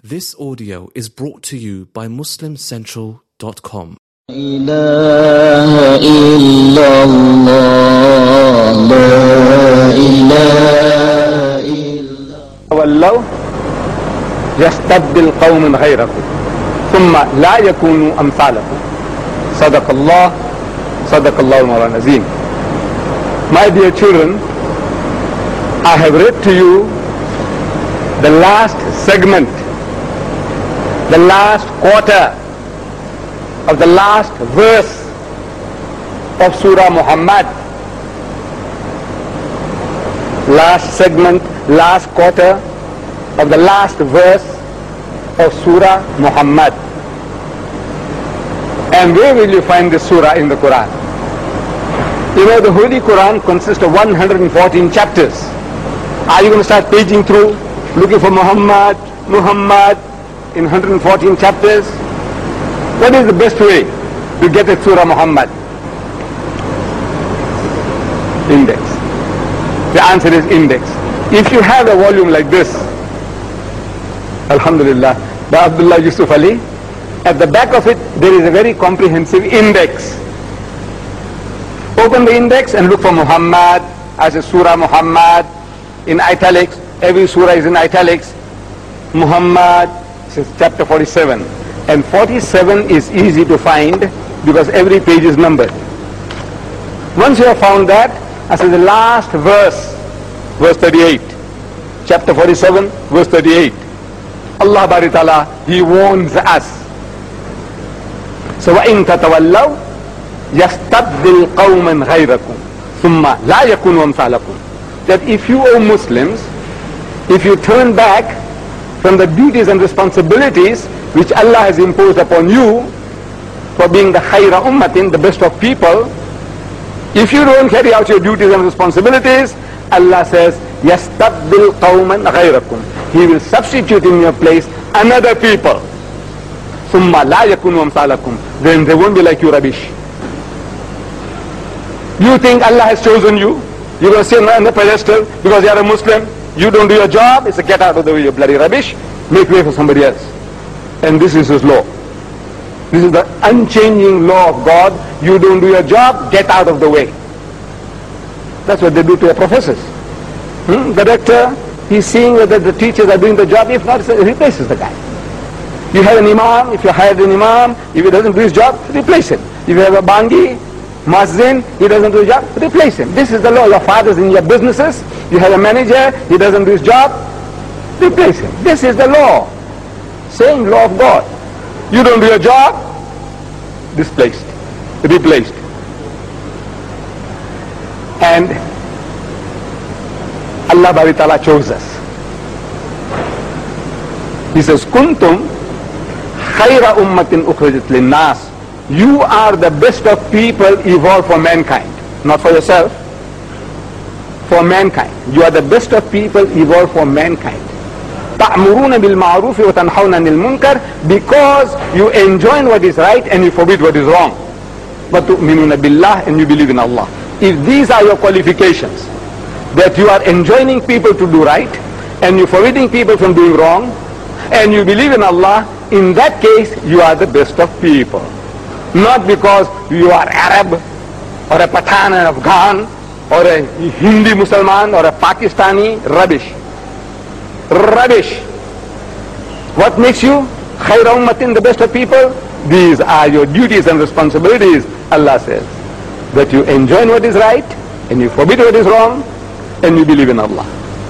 This audio is brought to you by MuslimCentral.com. إله إلا الله لا إله إلا تولوا يستبدل قوم غيركم ثم لا يكونوا أمثالكم صدق الله المولى العظيم. My dear children, I have read to you the last segment, the last quarter of the last verse of Surah Muhammad. Last segment, last quarter of the last verse of Surah Muhammad. And where will you find this surah in the Quran? You know, the Holy Quran consists of 114 chapters. Are you going to start paging through, looking for Muhammad in 114 chapters? What is the best way to get at Surah Muhammad? Index. The answer is index. If you have a volume like this, Alhamdulillah, by Abdullah Yusuf Ali, at the back of it there is a very comprehensive index. Open the index and look for Muhammad as a Surah Muhammad in italics. Every surah is in italics. Muhammad says chapter 47. And 47 is easy to find because every page is numbered. Once you have found that, as the last verse, verse 38, chapter 47, verse 38, Allah Bari Ta'ala, He warns us. So وَإِن تَتَوَلَّوْا يَسْتَبْدِلْ قَوْمًا غَيْرَكُمْ ثُمَّ لَا يَكُونُوا أَمْثَالَكُمْ. That if you, O Muslims, if you turn back from the duties and responsibilities which Allah has imposed upon you for being the khayra ummatin, the best of people, if you don't carry out your duties and responsibilities, Allah says, يَسْتَبْدِلْ قَوْمًا غَيْرَكُمْ. He will substitute in your place another people. ثُمَّ لَا يَكُونُوا أَمْثَالَكُمْ. Then they won't be like you rubbish. You think Allah has chosen you? You're going to sit on the pedestal because you're a Muslim. You don't do your job, it's a get out of the way, you bloody rubbish. Make way for somebody else. And this is His law. This is the unchanging law of God. You don't do your job, get out of the way. That's what they do to their professors. The rector, he's seeing whether the teachers are doing the job. If not, he replaces the guy. You have an imam, if you hired an imam, if he doesn't do his job, replace him. If you have a bangi, Muazzin, he doesn't do his job, replace him. This is the law. Your father's in your businesses, you have a manager, he doesn't do his job, replace him. This is the law. Same law of God. You don't do your job, displaced, replaced. And Allah Bari Ta'ala chose us. He says, Kuntum khayra ummatin ukhrijat linnas. You are the best of people evolved for mankind. Not for yourself. For mankind. You are the best of people evolved for mankind. تَأْمُرُونَ بِالْمَعْرُوفِ وَتَنْحَوْنَ عَنِ الْمُنْكَرِ. Because you enjoin what is right and you forbid what is wrong. وَتُؤْمِنُونَ بِاللَّهِ. And you believe in Allah. If these are your qualifications, that you are enjoining people to do right and you forbidding people from doing wrong and you believe in Allah, in that case you are the best of people. Not because you are Arab or a Pathan and Afghan or a Hindi Musliman or a Pakistani. Rubbish. Rubbish. What makes you khayra ummatin, the best of people? These are your duties and responsibilities. Allah says that you enjoin what is right and you forbid what is wrong and you believe in Allah.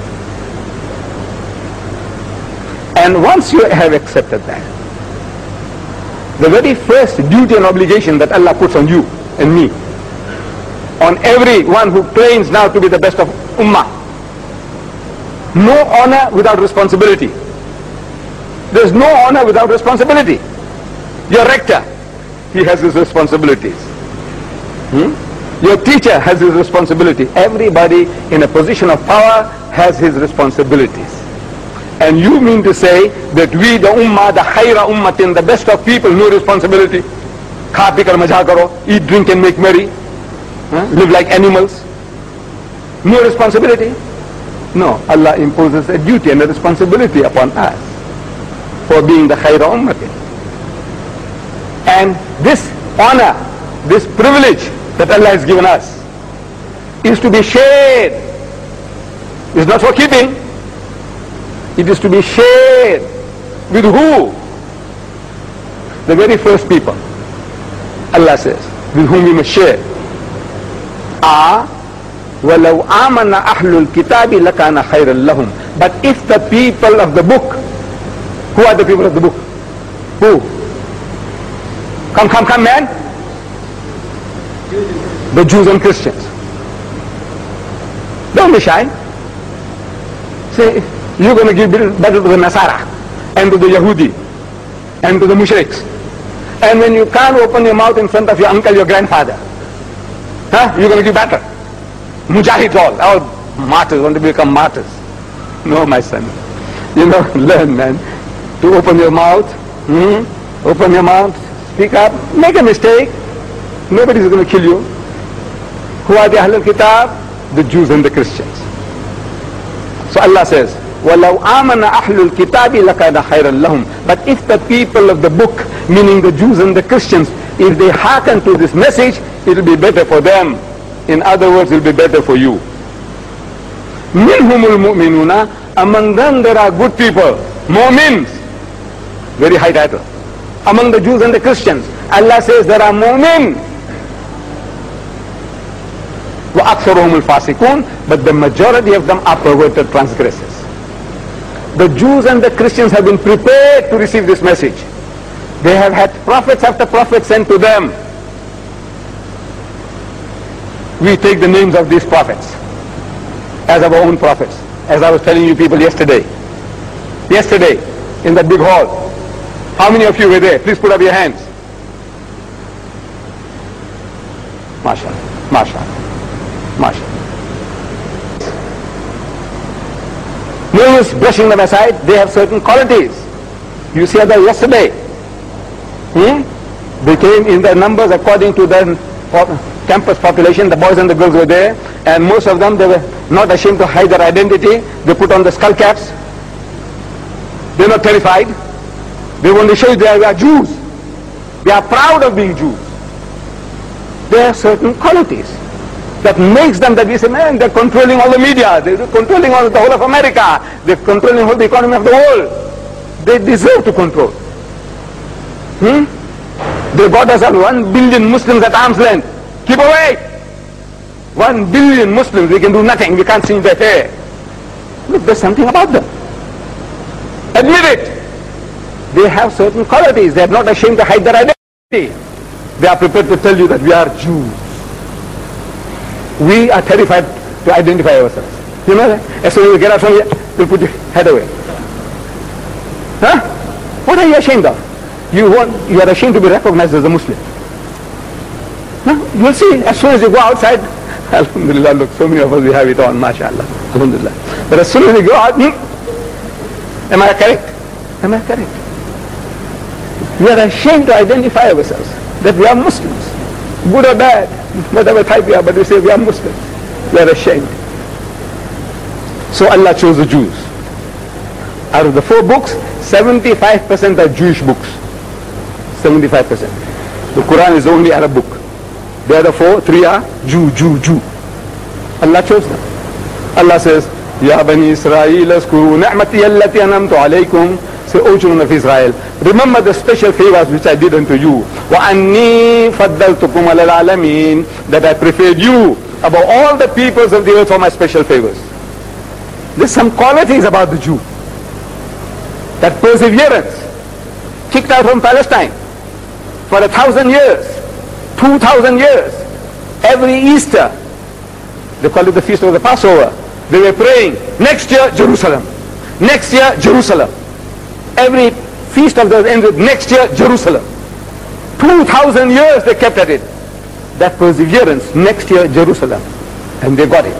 And once you have accepted that, the very first duty and obligation that Allah puts on you and me, on everyone who claims now to be the best of ummah, no honor without responsibility. There's no honor without responsibility. Your rector, he has his responsibilities. Your teacher has his responsibility. Everybody in a position of power has his responsibilities. And you mean to say that we, the ummah, the khayra ummatin, the best of people, no responsibility? Kha pi kar maja karo, eat, drink and make merry, live like animals. No responsibility? No, Allah imposes a duty and a responsibility upon us. for being the khayra ummatin. And this honor, this privilege that Allah has given us is to be shared. It's not for keeping. It is to be shared. With who? The very first people. Allah says, with whom we must share. وَلَوْ آمَنَ أَحْلُ الْكِتَابِ لَكَانَ خَيْرًا لَهُمْ. But if the people of the book, who are the people of the book? Who? Come, man. The Jews and Christians. Don't be shy. Say, you're going to give battle to the Nasara and to the Yahudi and to the Mushriks. And when you can't open your mouth in front of your uncle, your grandfather, you're going to give battle. Mujahids all martyrs, want to become martyrs. No, my son. Learn, man, to open your mouth, open your mouth, speak up, make a mistake. Nobody's going to kill you. Who are the Ahlul Kitab? The Jews and the Christians. So Allah says, وَلَوْ آمَنَ أَحْلُ الْكِتَابِ لَكَانَ خَيْرًا لَهُمْ. But if the people of the book, meaning the Jews and the Christians, if they hearken to this message, it will be better for them. In other words, it will be better for you. مِنْهُمُ الْمُؤْمِنُونَ. Among them there are good people, mu'mins. Very high title. Among the Jews and the Christians, Allah says there are mu'min. وَأَكْثَرُهُمُ الْفَاسِقُونَ. But the majority of them are perverted transgressors. The Jews and the Christians have been prepared to receive this message. They have had prophets after prophets sent to them. We take the names of these prophets as our own prophets, as I was telling you people yesterday. Yesterday, in that big hall. How many of you were there? Please put up your hands. MashaAllah, MashaAllah, MashaAllah. No use brushing them aside. They have certain qualities. You see that yesterday. They came in their numbers according to their campus population. The boys and the girls were there, and most of them, they were not ashamed to hide their identity. They put on the skull caps. They're not terrified. They want to show you they are Jews. They are proud of being Jews. They have certain qualities that makes them, that we say, man, they're controlling all the media, they're controlling all the whole of America, they're controlling all the economy of the world. They deserve to control. They got us all 1 billion Muslims at arm's length. Keep away! 1 billion Muslims, we can do nothing, we can't see their hair. Look, there's something about them. Admit it. They have certain qualities. They are not ashamed to hide their identity. They are prepared to tell you that we are Jews. We are terrified to identify ourselves. You know that? As soon as you get out from here, you'll put your head away. What are you ashamed of? You are ashamed to be recognized as a Muslim. You'll see, as soon as you go outside, alhamdulillah, look, so many of us, we have it on, mashallah, alhamdulillah. But as soon as you go out, am I correct? Am I correct? We are ashamed to identify ourselves, that we are Muslims. Good or bad, whatever type we are, but we say we are Muslims. We are ashamed. So Allah chose the Jews. Out of the 4 books, 75% are Jewish books. 75%. The Quran is the only Arab book. The other 3 are Jew. Allah chose them. Allah says, Ya Bani Israel, askuru ni'mati allati anamtu alaykum. Say, O children of Israel, remember the special favors which I did unto you. وَأَنِّي فَضَّلْتُكُمْ عَلَى الْعَالَمِينَ. That I preferred you above all the peoples of the earth for my special favors. There's some qualities about the Jew. That perseverance, kicked out from Palestine for 1,000 years, 2,000 years. Every Easter, they call it the feast of the Passover, they were praying, next year Jerusalem, next year Jerusalem. Every feast of the ends with next year Jerusalem. 2,000 years they kept at it. That perseverance, next year Jerusalem. And they got it.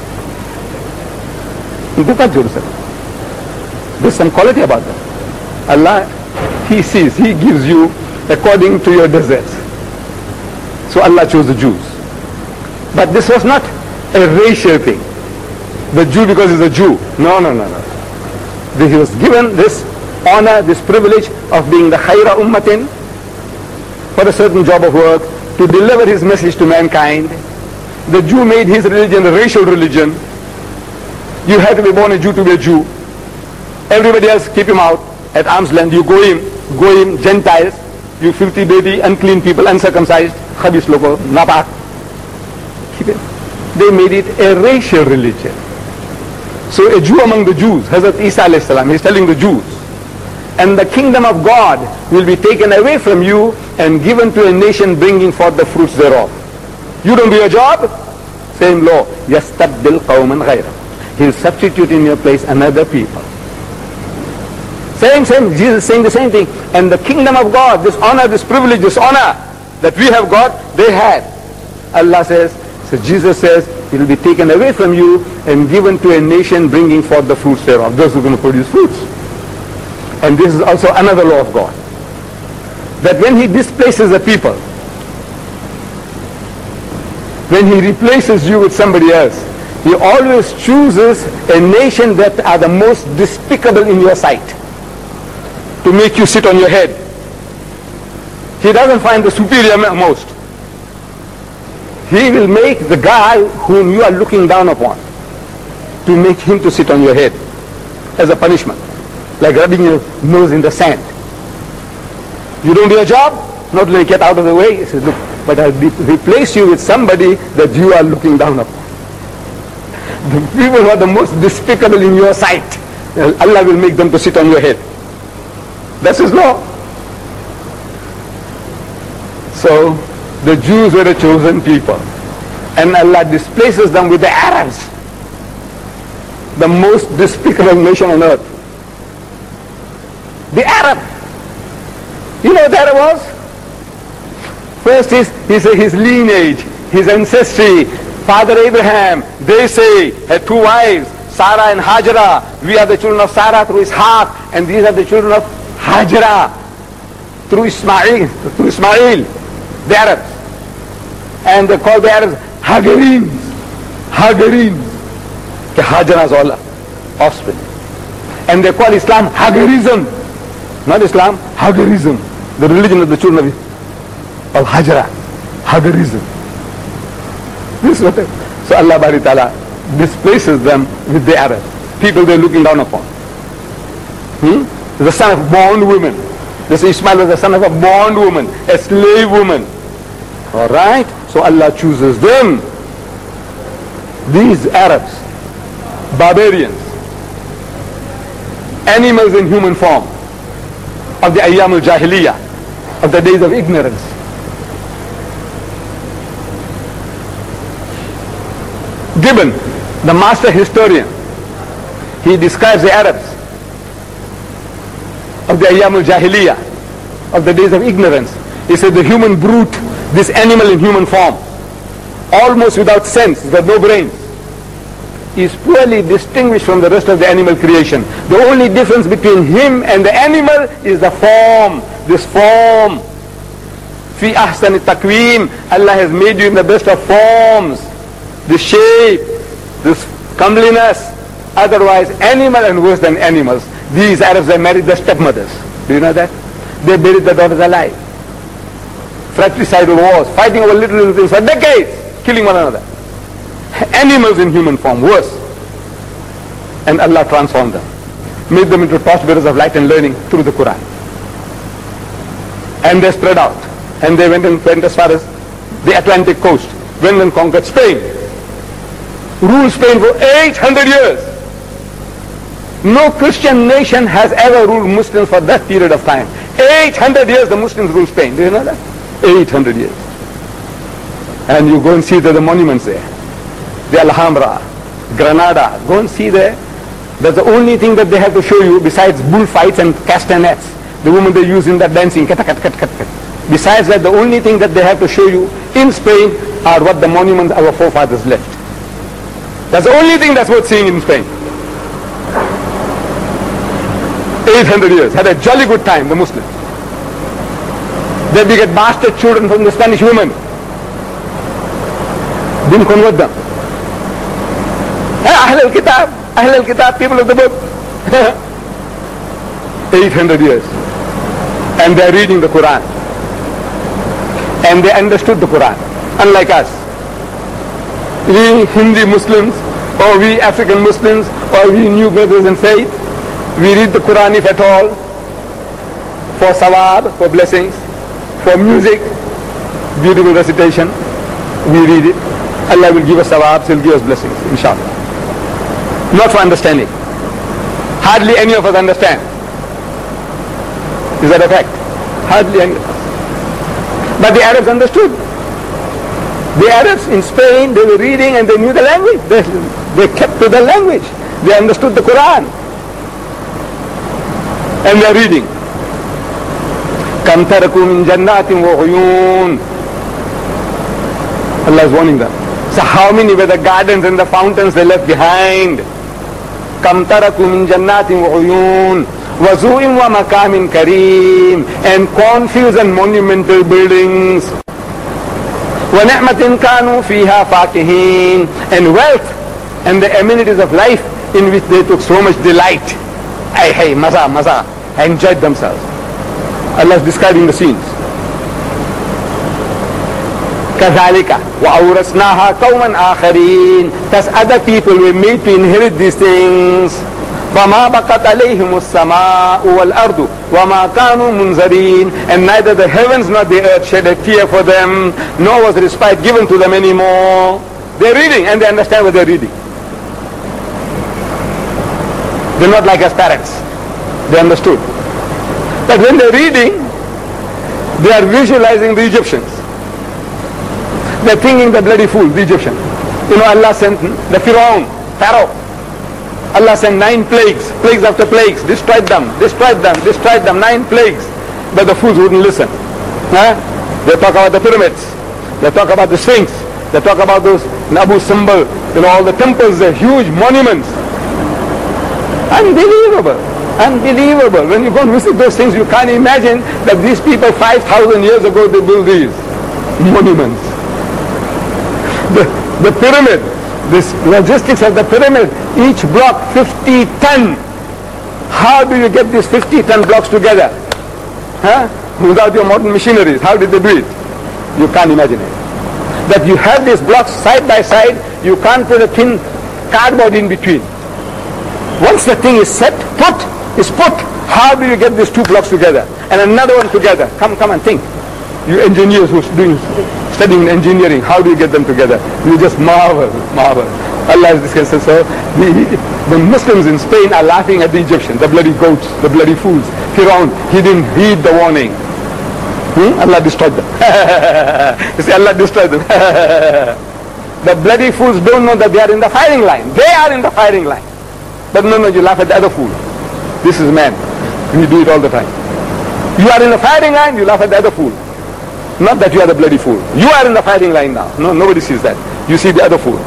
They got Jerusalem. There's some quality about them. Allah, He sees, He gives you according to your deserts. So Allah chose the Jews. But this was not a racial thing. The Jew because he's a Jew. No. He was given this honor, this privilege of being the khayra ummatin for a certain job of work, to deliver his message to mankind. The Jew made his religion a racial religion. You have to be born a Jew to be a Jew. Everybody else, keep him out at arm's length. You go in, Gentiles, you filthy, dirty, unclean people, uncircumcised, khabis loko, napak. Keep it. They made it a racial religion. So a Jew among the Jews, Hazrat Isa alayhi salam, he's telling the Jews, and the kingdom of God will be taken away from you and given to a nation bringing forth the fruits thereof. You don't do your job, same law. يَسْتَبْدِلْ قَوْمًا غَيْرًا. He'll substitute in your place another people. Same, Jesus saying the same thing. And the kingdom of God, this honor, this privilege, this honor that we have got, they had. Allah says, so Jesus says, it will be taken away from you and given to a nation bringing forth the fruits thereof. Those who are going to produce fruits. And this is also another law of God. That when he displaces a people, when he replaces you with somebody else, he always chooses a nation that are the most despicable in your sight to make you sit on your head. He doesn't find the superior most. He will make the guy whom you are looking down upon to make him to sit on your head as a punishment, like rubbing your nose in the sand. You don't do your job, not only get out of the way. He says, look, but I'll replace you with somebody that you are looking down upon. The people who are the most despicable in your sight, Allah will make them to sit on your head. That's his law. So the Jews were a chosen people, and Allah displaces them with the Arabs, the most despicable nation on earth. The Arab. You know what the Arab was? First is his lineage, his ancestry. Father Abraham, they say, had two wives, Sarah and Hajara. We are the children of Sarah through Ishaq, and these are the children of Hajara through Ismail, the Arabs. And they call the Arabs Hagarins. The Hajara's all offspring. And they call Islam Hagarism. Not Islam, Hagarism. The religion of the children of Hajara. Hagarism. This is what so Allah Bari Ta'ala displaces them with the Arabs. People they're looking down upon. The son of bond women. This Ismail was the son of a bond woman, a slave woman. Alright? So Allah chooses them. These Arabs, barbarians, animals in human form, of the Ayyam al-Jahiliyyah, of the days of ignorance. Gibbon, the master historian, he describes the Arabs of the Ayyam al-Jahiliyyah, of the days of ignorance. He said the human brute, this animal in human form, almost without sense, with no brains, is poorly distinguished from the rest of the animal creation. The only difference between him and the animal is the form, this form. Fi ahsan takwim, Allah has made you in the best of forms, the shape, this comeliness. Otherwise, animal and worse than animals. These Arabs, they married their stepmothers. Do you know that? They buried their daughters alive. Fratricidal wars, fighting over little things for decades, killing one another. Animals in human form, worse. And Allah transformed them, made them into torchbearers of light and learning through the Quran. And they spread out, and they went as far as the Atlantic coast, went and conquered Spain, ruled Spain for 800 years. No Christian nation has ever ruled Muslims for that period of time. 800 years the Muslims ruled Spain. Do you know that? 800 years. And you go and see the monuments there. The Alhambra, Granada, go and see there. That's the only thing that they have to show you besides bullfights and castanets. The women they use in that dancing. Besides that, the only thing that they have to show you in Spain are what the monuments our forefathers left. That's the only thing that's worth seeing in Spain. 800 years. Had a jolly good time, the Muslims. They beget bastard children from the Spanish women. Didn't convert them. Ahl al-Kitab, people of the book. 800 years. And they're reading the Quran. And they understood the Quran, unlike us. We Hindi Muslims, or we African Muslims, or we new brothers in faith, we read the Quran, if at all, for sawab, for blessings, for music, beautiful recitation, we read it. Allah will give us sawabs, He'll give us blessings, inshallah. Not for understanding. Hardly any of us understand. Is that a fact? Hardly any of us. But the Arabs understood. The Arabs in Spain, they were reading and they knew the language. They kept to the language. They understood the Quran. And they are reading. كَمْ تَرَكُوا مِنْ جَنَّاتٍ وَعُيُونٍ. Allah is warning them. So how many were the gardens and the fountains they left behind? كَمْ تَرَكُوا مِنْ جَنَّاتٍ وَعُيُونٍ وَزُوءٍ وَمَقَامٍ كَرِيمٍ. And confused and monumental buildings. وَنِعْمَةٍ كَانُوا فِيهَا فَاكِهِينَ. And wealth and the amenities of life in which they took so much delight. Hey, maza, maza. Enjoyed themselves. Allah is describing the scenes. كَذَلِكَ وَأَوْرَثْنَاهَا قَوْمًا آخَرِينَ. Thus other people were made to inherit these things. فَمَا بَقَتْ عَلَيْهِمُ السَّمَاءُ وَالْأَرْضُ وَمَا كَانُوا مُنْذَرِينَ. And neither the heavens nor the earth shed a tear for them, nor was respite given to them anymore. They're reading and they understand what they're reading. They're not like us parents. They understood. But when they're reading, they are visualizing the Egyptians. They're thinking the bloody fool, the Egyptian. You know, Allah sent the Pharaoh. Allah sent 9 plagues, plagues after plagues, destroyed them, 9 plagues. But the fools wouldn't listen. They talk about the pyramids. They talk about the Sphinx. They talk about those Nabu Simbel, all the temples, the huge monuments. Unbelievable. Unbelievable. When you go and visit those things, you can't imagine that these people 5,000 years ago, they built these monuments. The pyramid, this logistics of the pyramid, each block 50 ton. How do you get these 50 ton blocks together? Without your modern machineries, how did they do it? You can't imagine it. That you have these blocks side by side, you can't put a thin cardboard in between. Once the thing is put, how do you get these 2 blocks together? And another one together? Come and think. You engineers who are studying engineering, how do you get them together? You just marvel. Allah is discussing. So the Muslims in Spain are laughing at the Egyptians, the bloody goats, the bloody fools. Firaun, he didn't heed the warning. Allah destroyed them. You see, Allah destroyed them. The bloody fools don't know that they are in the firing line. They are in the firing line. But no, you laugh at the other fool. This is man. We do it all the time. You are in the firing line, you laugh at the other fool. Not that you are the bloody fool. You are in the firing line now. No, nobody sees that. You see the other fool.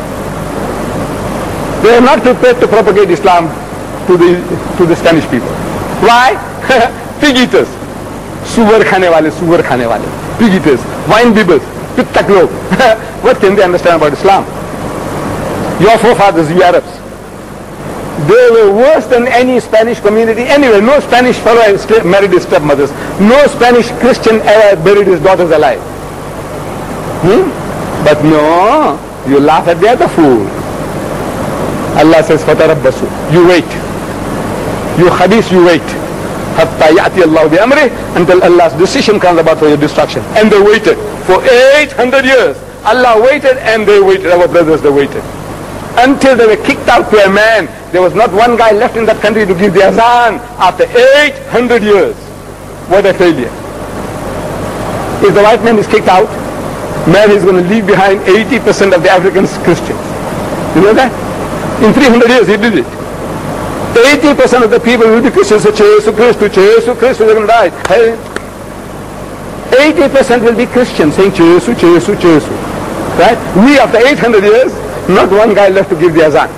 They are not prepared to propagate Islam to the Spanish people. Why? Pig eaters. Suvar khane wale. Pig eaters. Wine bibbers. Pittak log. What can they understand about Islam? Your forefathers, you Arabs, they were worse than any Spanish community anywhere. No Spanish fellow married his stepmothers. No Spanish Christian ever buried his daughters alive. But no, you laugh at the other fool. Allah says, فَتَرَبَّسُوا. You wait. You hadith, you wait. حَتَّى يَأْتِيَ اللَّهُ بِأَمْرِهِ. Until Allah's decision comes about for your destruction. And they waited for 800 years. Allah waited and they waited. Our brothers, they waited. Until they were kicked out to a man. There was not one guy left in that country to give the azan after 800 years. What a failure. If the white man is kicked out, man is going to leave behind 80% of the Africans Christians. You know that? In 300 years he did it. 80% of the people will be Christians. Jesus Christ, they're going to die. Hey. 80% will be Christians saying Jesus. Right? We after 800 years, not one guy left to give the azan.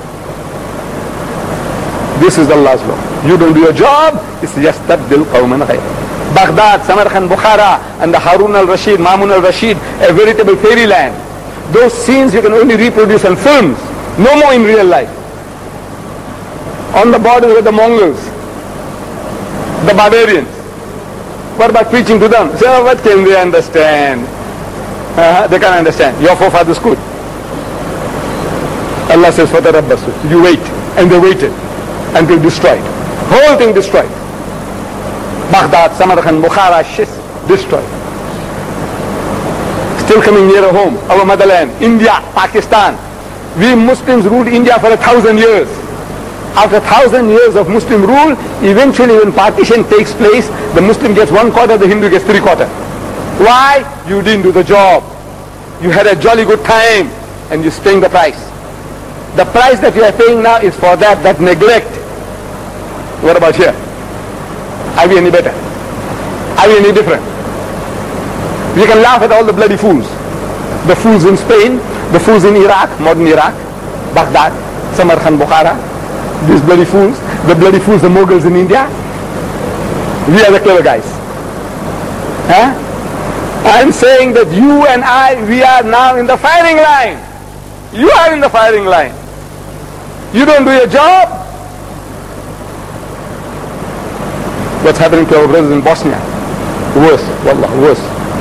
This is Allah's law. You don't do your job, it's just tabdil qawman ghayr. Baghdad, Samarkand, Bukhara, and the Harun al-Rashid, Mamun al-Rashid, a veritable fairyland. Those scenes you can only reproduce on films, no more in real life. On the borders were the Mongols. The barbarians. What about preaching to them? So what can they understand? They can't understand. Your forefathers could. Allah says, فَتَرَبَّصُوا. You wait. And they waited until destroyed. Whole thing destroyed. Baghdad, Samarkand, Bukhara, Shis, destroyed. Still coming nearer home, our motherland, India, Pakistan. We Muslims ruled India for 1,000 years. After 1,000 years of Muslim rule, eventually when partition takes place, the Muslim gets 1/4, the Hindu gets 3/4. Why? You didn't do the job. You had a jolly good time and you're paying the price. The price that you are paying now is for that neglect. What about here? Are we any better? Are we any different? We can laugh at all the bloody fools. The fools in Spain, the fools in Iraq, modern Iraq, Baghdad, Samarkand, Bukhara, these bloody fools, the bloody fools, the Mughals in India. We are the clever guys. I'm saying that you and I, we are now in the firing line. You are in the firing line. You don't do your job. What's happening to our brothers in Bosnia? Worse, wallah, worse.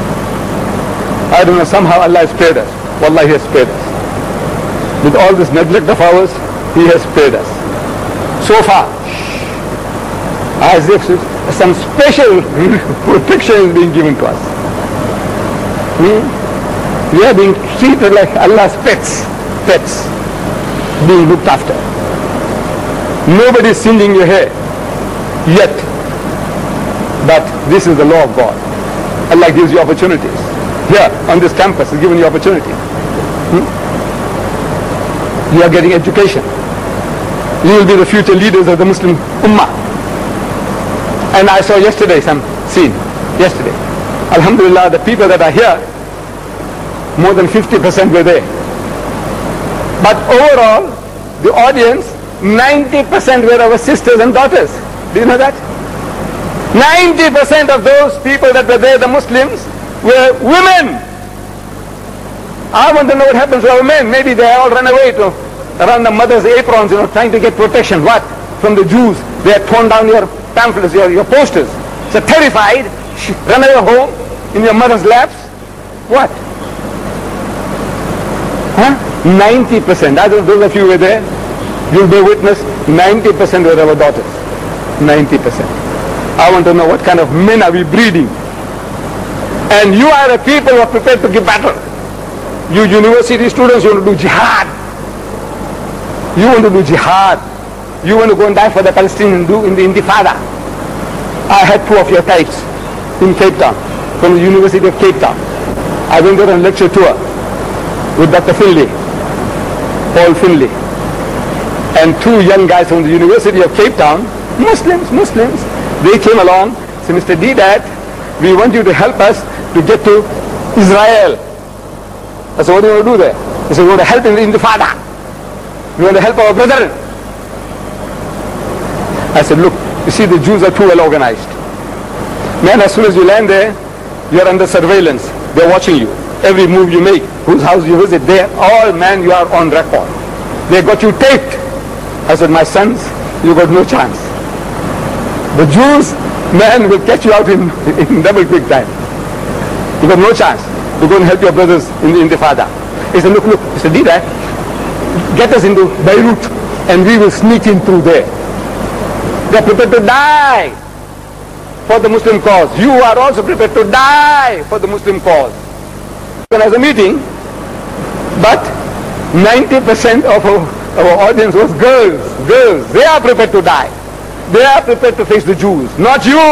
I don't know, somehow Allah has spared us. Wallah, He has spared us. With all this neglect of ours, He has spared us. So far, as if some special protection is being given to us. We are being treated like Allah's pets, being looked after. Nobody is singeing your hair yet, but this is the law of God. Allah gives you opportunities. Here on this campus is giving you opportunity. You are getting education. You will be the future leaders of the Muslim Ummah. And I saw yesterday some scene. Yesterday, Alhamdulillah, the people that are here, more than 50% were there. But overall, the audience, 90% were our sisters and daughters. Do you know that? 90% of those people that were there, the Muslims, were women. I want to know what happens to our men. Maybe they all run away to around the mother's aprons, trying to get protection. What? From the Jews. They have torn down your pamphlets, your posters. So terrified, run away home in your mother's laps. What? 90%. I don't know those of you were there. You'll bear witness. 90% were our daughters. 90%. I want to know what kind of men are we breeding. And you are a people who are prepared to give battle. You university students, you want to do jihad. You want to do jihad. You want to go and die for the Palestinians in the Intifada. I had two of your types in Cape Town, from the University of Cape Town. I went there on a lecture tour with Dr. Finlay, Paul Finlay, and two young guys from the University of Cape Town, Muslims. They came along, said, Mr. Deedat, we want you to help us to get to Israel. I said, what do you want to do there? He said, we want to help in the Intifada. We want to help our brethren. I said, look, you see, the Jews are too well organized. Man, as soon as you land there, you're under surveillance. They're watching you. Every move you make, whose house you visit, you are on record. They got you taped. I said, my sons, you got no chance. The Jews, man, will catch you out in double quick time. You got no chance to go and help your brothers in the Intifada. He said, look, Mr. Deedat, get us into Beirut and we will sneak in through there. They are prepared to die for the Muslim cause. You are also prepared to die for the Muslim cause. As a meeting, but 90% of our audience was girls. They are prepared to die. They are prepared to face the Jews. Not you.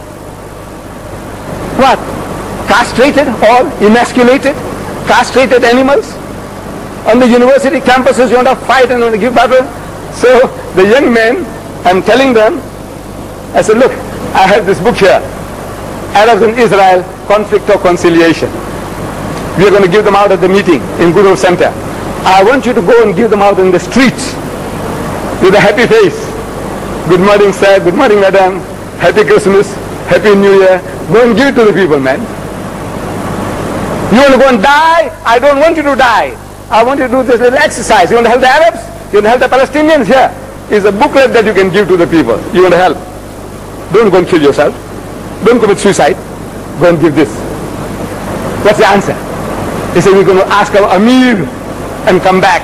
What? Castrated or emasculated? Castrated animals? On the university campuses you want to fight and want to give battle? So the young men, I'm telling them, I said, look, I have this book here, Arabs and Israel, Conflict or Conciliation. We are going to give them out at the meeting in Guru Center. I want you to go and give them out in the streets with a happy face. Good morning, sir. Good morning, madam. Happy Christmas. Happy New Year. Go and give it to the people, man. You want to go and die? I don't want you to die. I want you to do this little exercise. You want to help the Arabs? You want to help the Palestinians? Here is a booklet that you can give to the people. You want to help. Don't go and kill yourself. Don't commit suicide. Go and give this. What's the answer? He said, we're going to ask our Amir and come back.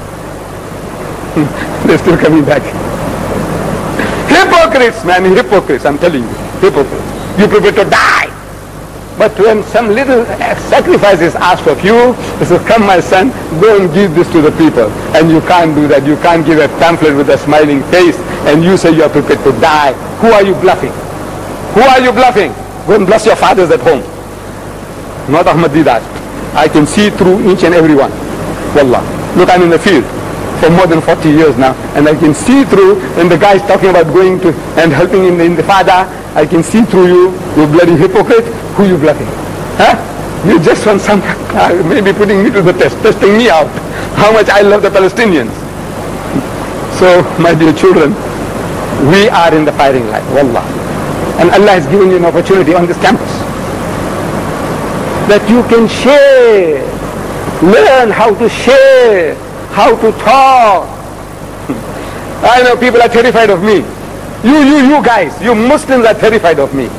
They're still coming back. Hypocrites, man, hypocrites, I'm telling you. Hypocrites. You prepare to die. But when some little sacrifice is asked of you, he says, come my son, go and give this to the people. And you can't do that. You can't give a pamphlet with a smiling face and you say you are prepared to die. Who are you bluffing? Who are you bluffing? Go and bless your fathers at home. Not Ahmadidas. I can see through each and every one. Wallah. Look, I'm in the field for more than 40 years now, and I can see through, and the guy is talking about going to and helping in the father, I can see through you, you bloody hypocrite. Who you bluffing? Huh? You just want some, maybe putting me to the test, testing me out, how much I love the Palestinians. So, my dear children, we are in the firing line, wallah. And Allah has given you an opportunity on this campus that you can share, learn how to share, how to talk. I know people are terrified of me. You guys, you Muslims are terrified of me.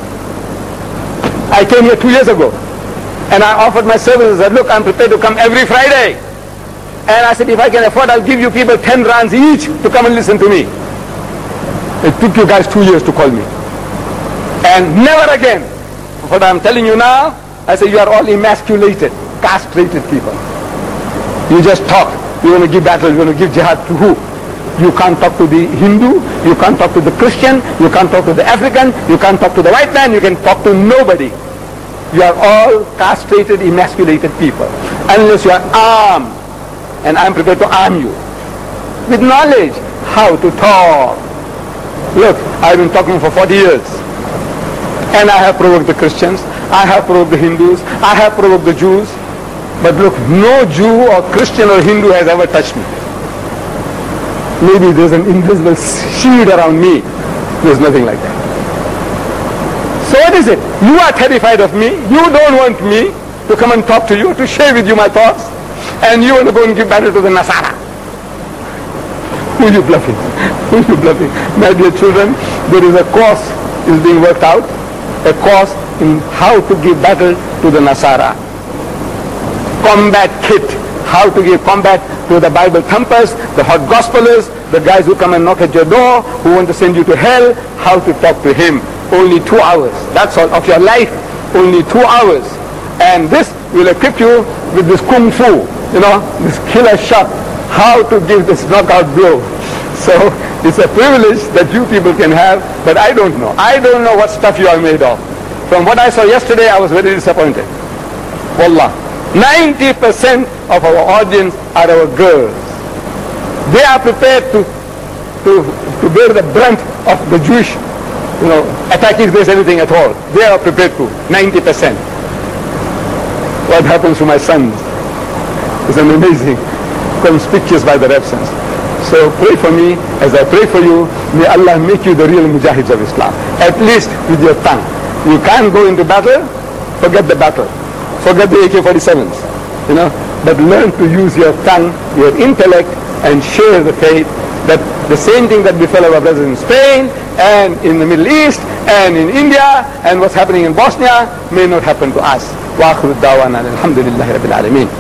I came here 2 years ago and I offered my services. I said, look, I'm prepared to come every Friday. And I said, if I can afford, I'll give you people 10 rands each to come and listen to me. It took you guys 2 years to call me. And never again. What I'm telling you now, I say you are all emasculated, castrated people. You just talk. You want to give battle, you want to give jihad to who? You can't talk to the Hindu, you can't talk to the Christian, you can't talk to the African, you can't talk to the white man, you can talk to nobody. You are all castrated, emasculated people. Unless you are armed, and I'm prepared to arm you with knowledge how to talk. Look, I've been talking for 40 years. And I have provoked the Christians, I have provoked the Hindus, I have provoked the Jews. But look, no Jew or Christian or Hindu has ever touched me. Maybe there's an invisible shield around me. There's nothing like that. So what is it? You are terrified of me. You don't want me to come and talk to you, to share with you my thoughts. And you want to go and give battle to the Nasara. Who are you bluffing? Who are you bluffing? My dear children, there is a course is being worked out. A course in how to give battle to the Nasara. Combat kit. How to give combat to the Bible thumpers, the hot gospelers, the guys who come and knock at your door, who want to send you to hell, how to talk to him. Only 2 hours. That's all of your life. Only 2 hours. And this will equip you with this kung fu, this killer shot, how to give this knockout blow. So it's a privilege that you people can have, but I don't know. I don't know what stuff you are made of. From what I saw yesterday, I was very disappointed. Wallah. 90% of our audience are our girls. They are prepared to bear the brunt of the Jewish, attack if there's anything at all. They are prepared to, 90%. What happens to my sons is an amazing, conspicuous by their absence. So pray for me as I pray for you. May Allah make you the real mujahids of Islam. At least with your tongue. You can't go into battle, forget the battle. Forget the AK-47s, but learn to use your tongue, your intellect, and share the faith that the same thing that befell our brothers in Spain, and in the Middle East, and in India, and what's happening in Bosnia, may not happen to us. Wa akhiru da'wana alhamdulillahi rabbil alameen.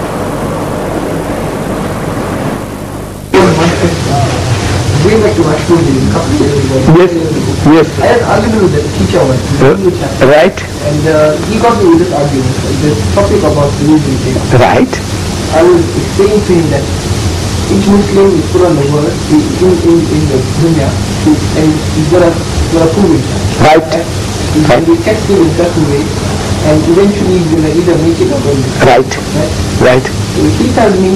Going back to my school days, a couple of years ago. Yes. I had an argument with the teacher once. Right. And he got me with this argument, this topic about religion thing. Right. I was explaining to him that each Muslim is put on the word in the dunya, and he's got to prove it. Right. And we text him in such a way, and eventually he's going to either make it or break it. Right. Right. So he tells me,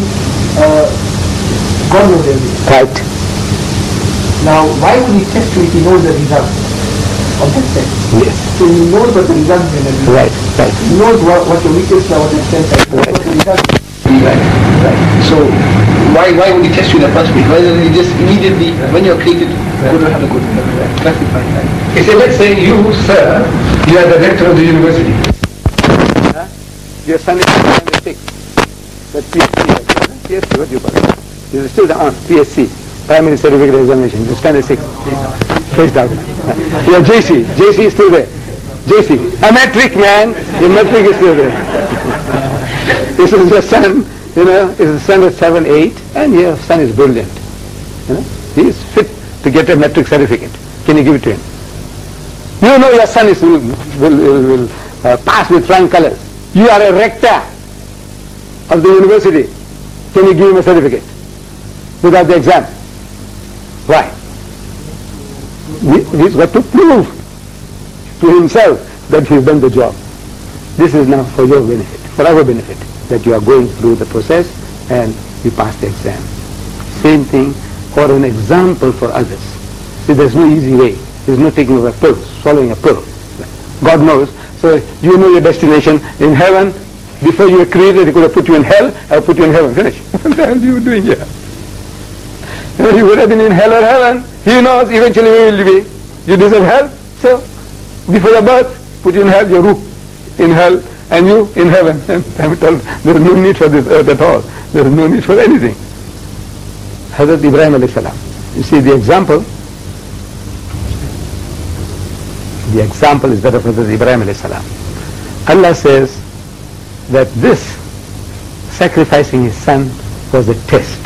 God knows everything. Right. Now, why would he test you if he knows the result of that test? Yes. So he knows what the result is going to be. Right. Right. He knows what your weakest are, what your strengths are, what the result is. Right. So why would he test you in the first place? Why doesn't he just immediately, when you're created, go to have a good classify that? He said, let's say you, sir, you are the rector of the university. Your son is 6. That's PSC, what do you call it? This is still the PSC. Primary Certificate Examination, you spend a 6. Face down. Yeah, JC is still there. JC, a metric man, the metric is still there. This is your son, is the son is 7, 8, and your son is brilliant. He is fit to get a metric certificate. Can you give it to him? You know your son will pass with flying colors. You are a rector of the university. Can you give him a certificate without the exam? Why? He's got to prove to himself that he's done the job. This is now for your benefit, for our benefit, that you are going through the process and you pass the exam. Same thing for an example for others. See, there's no easy way. There's no taking of a pill, swallowing a pill. God knows. So you know your destination in heaven. Before you were created, He could have put you in hell or put you in heaven. Finish. What the hell are you doing here? You would have been in hell or heaven. He knows eventually where you will be. You deserve hell. So before your birth, put you in hell, your root in hell, and you in heaven. And I'm told there is no need for this earth at all. There is no need for anything. Hazrat Ibrahim alayhi salam. You see the example. The example is that of Hazrat Ibrahim alayhi salam. Allah says that this sacrificing his son was a test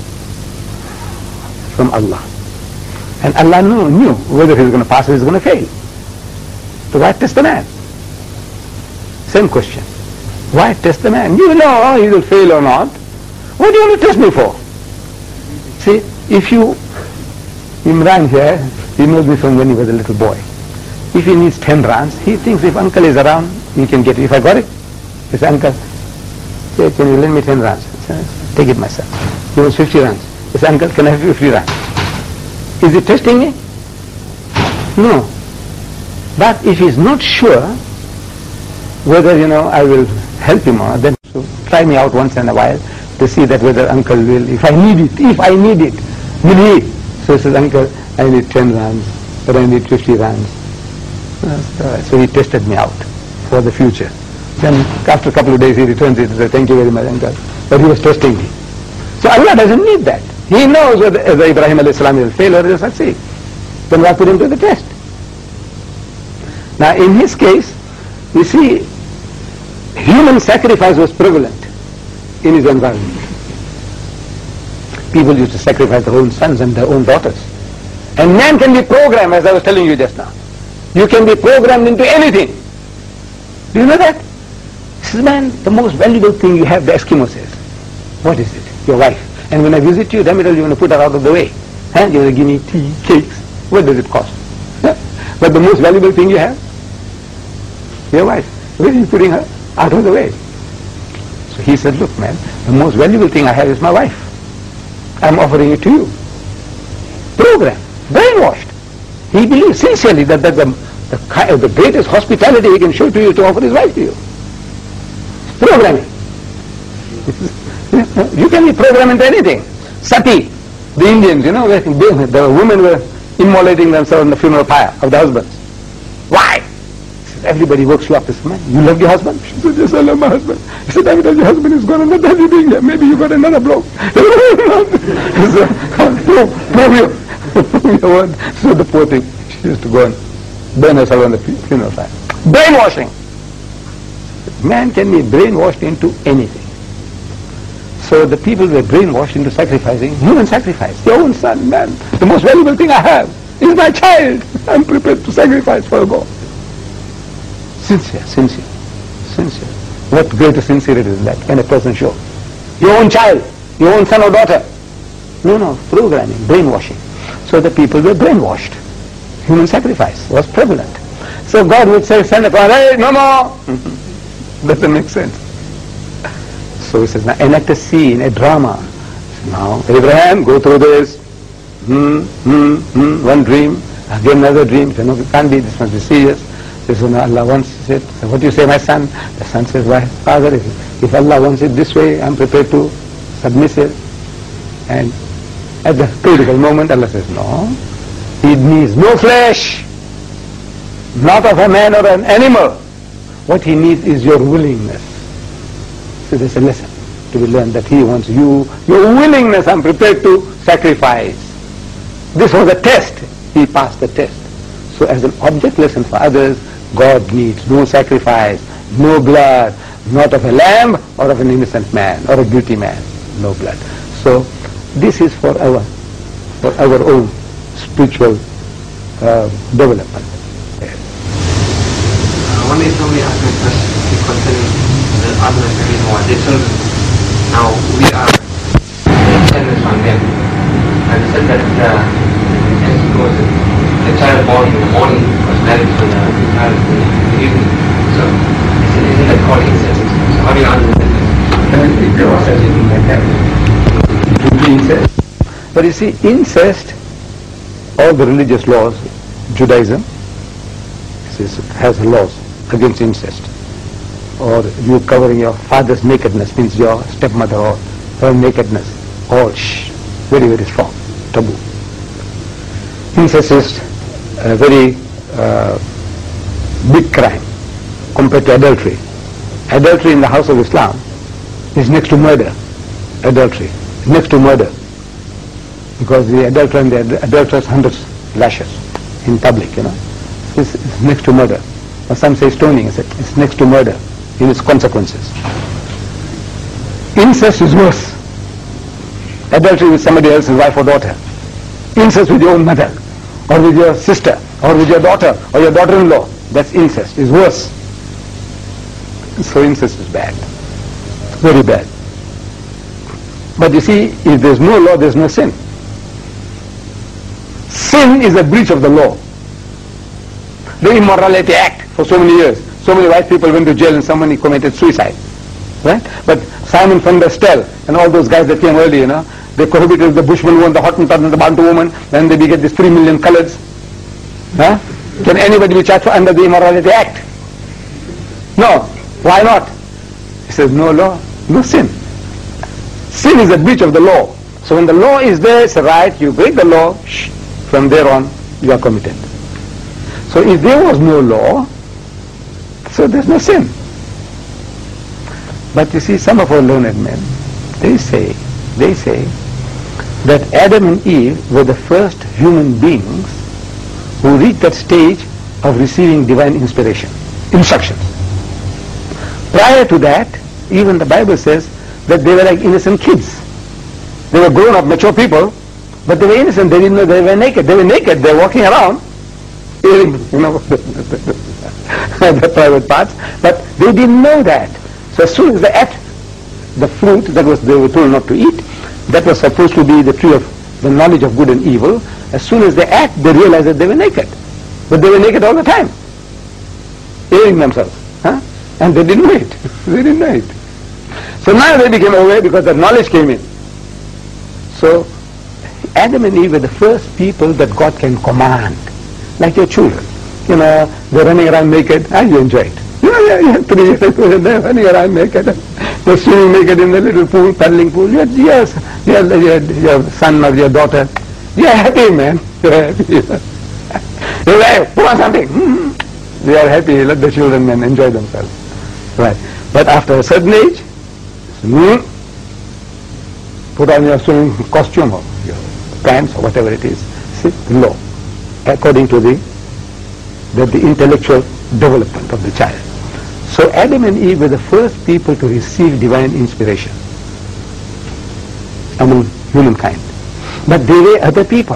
from Allah. And Allah knew whether he was going to pass or he was going to fail. So why test the man? Same question. Why test the man? You know he will fail or not. What do you want to test me for? See, if you, Imran here, he knows me from when he was a little boy. If he needs 10 rands, he thinks if uncle is around, he can get it. If I got it, he says, uncle, say, can you lend me 10 rands? Take it myself. He wants 50 rands. He says, uncle, can I have 50 rands? Is he testing me? No. But if he's not sure whether, I will help him or not, then so try me out once in a while to see that whether uncle will, if I need it, will he? So he says, uncle, I need 10 rands, but I need 50 rands. So he tested me out for the future. Then after a couple of days he returns it and says, thank you very much, uncle. But he was testing me. So Allah doesn't need that. He knows whether Ibrahim alayhi salam will fail or will succeed. Then why put him to the test? Now in his case, you see, human sacrifice was prevalent in his environment. People used to sacrifice their own sons and their own daughters. And man can be programmed, as I was telling you just now. You can be programmed into anything. Do you know that? This is, man, the most valuable thing you have, the Eskimo says. What is it? Your wife. And when I visit you, damn it all, you want to put her out of the way. You're going to give me tea, cakes. What does it cost? But the most valuable thing you have? Your wife. Where are you putting her? Out of the way. So he said, look, man, the most valuable thing I have is my wife. I'm offering it to you. Programmed, brainwashed. He believes sincerely that the greatest hospitality he can show to you is to offer his wife to you. Programming. You can be programmed into anything. Sati, the Indians, the women were immolating themselves in the funeral pyre of the husbands. Why? Everybody works you up. This man, you love your husband? She said, yes, I love my husband. He said, damn it, your husband is gone, and what are you doing here? Maybe you got another bloke. So the poor thing, she used to go and burn herself on the funeral pyre. Brainwashing. Man can be brainwashed into anything. So the people were brainwashed into sacrificing, human sacrifice. Your own son, man, the most valuable thing I have is my child. I'm prepared to sacrifice for God. Sincere. What greater sincerity is that? Can a person show? Your own child, your own son or daughter. No, programming, brainwashing. So the people were brainwashed. Human sacrifice was prevalent. So God would say, send a call, hey, no more. Doesn't make sense. So he says, now enact a scene, a drama. Now, Abraham, go through this. One dream, again another dream. He said, no, it can't be, this must be serious. He said, no, Allah wants it. So what do you say, my son? The son says, why, father, if Allah wants it this way, I'm prepared to submissive. And at the critical moment, Allah says, no, he needs no flesh, not of a man or an animal. What he needs is your willingness. So there's a lesson to be learned that he wants you, your willingness, I'm prepared to sacrifice. This was a test. he passed the test. So as an object lesson for others, God needs no sacrifice, no blood, not of a lamb or of an innocent man or a guilty man, no blood. So this is for our own spiritual development. Yes. One day somebody asked me a question concerning the other people who are their children. Now we are descendants from them. And they said that the child born in the morning was married to the child in the evening. So isn't that called incest? So how do you understand that? It was such a thing like that. It would be incest. But you see, incest, all the religious laws, Judaism has laws against incest. Or you covering your father's nakedness, means your stepmother or her nakedness, all very, very strong, taboo. Incest is a very big crime compared to adultery. Adultery in the house of Islam is next to murder. Adultery, next to murder. Because the adulterer and the adulteress 100 lashes in public, It's next to murder. Or some say stoning, it's next to murder in its consequences. Incest is worse. Adultery with somebody else's wife or daughter. Incest with your own mother, or with your sister, or with your daughter, or your daughter-in-law. That's incest, is worse. So incest is bad. Very bad. But you see, if there's no law, there's no sin. Sin is a breach of the law. The Immorality Act for so many years. So many white people went to jail and somebody committed suicide. Right? But Simon van der Stel and all those guys that came early, they prohibited the Bushman woman, the Hottentot and the Bantu woman, then they get these 3 million coloreds. Huh? Can anybody be charged under the Immorality Act? No. Why not? He says no law, no sin. Sin is a breach of the law. So when the law is there, it's a right, you break the law, from there on you are committed. So if there was no law, so there's no sin. But you see, some of our learned men, they say that Adam and Eve were the first human beings who reached that stage of receiving divine inspiration, instructions. Prior to that, even the Bible says that they were like innocent kids. They were grown up, mature people, but they were innocent. They didn't know they were naked. They were naked. They were walking around, the private parts, but they didn't know that. So as soon as they ate the fruit that they were told not to eat, that was supposed to be the tree of the knowledge of good and evil, as soon as they ate, they realized that they were naked. But they were naked all the time, airing themselves. And they didn't know it. They didn't know it. So now they became aware because the knowledge came in. So Adam and Eve were the first people that God can command. Like your children. They're running around naked, and you enjoy it. You're 3 years old, they're running around naked. They're swimming naked in the little pool, paddling pool. Your son or your daughter. You're happy, man. You're happy. You're like, put on something. They are happy. Let the children and enjoy themselves. Right. But after a certain age, put on your swimming costume or your pants or whatever it is. See, law. According to the intellectual development of the child. So Adam and Eve were the first people to receive divine inspiration among humankind. But they were other people.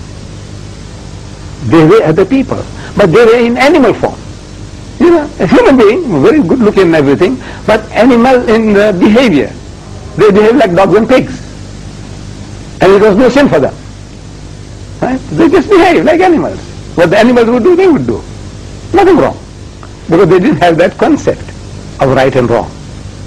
They were other people. But they were in animal form. A human being, very good looking and everything, but animal in behavior. They behave like dogs and pigs. And it was no sin for them. Right? They just behave like animals. What the animals would do, they would do. Nothing wrong. Because they didn't have that concept of right and wrong.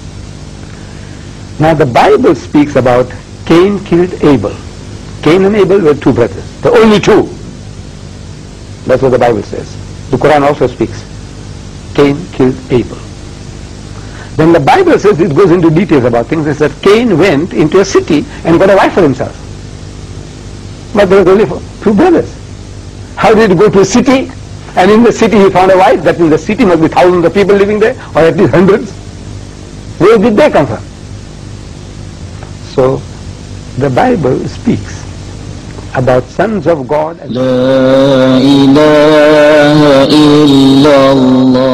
Now the Bible speaks about Cain killed Abel. Cain and Abel were 2 brothers. The only 2. That's what the Bible says. The Quran also speaks. Cain killed Abel. Then the Bible says, it goes into details about things. It says that Cain went into a city and got a wife for himself. But there were only 2 brothers. How did he go to a city? And in the city he found a wife. That means the city must be thousands of people living there, or at least hundreds. Where did they come from? So the Bible speaks about sons of God. لا إله إلا الله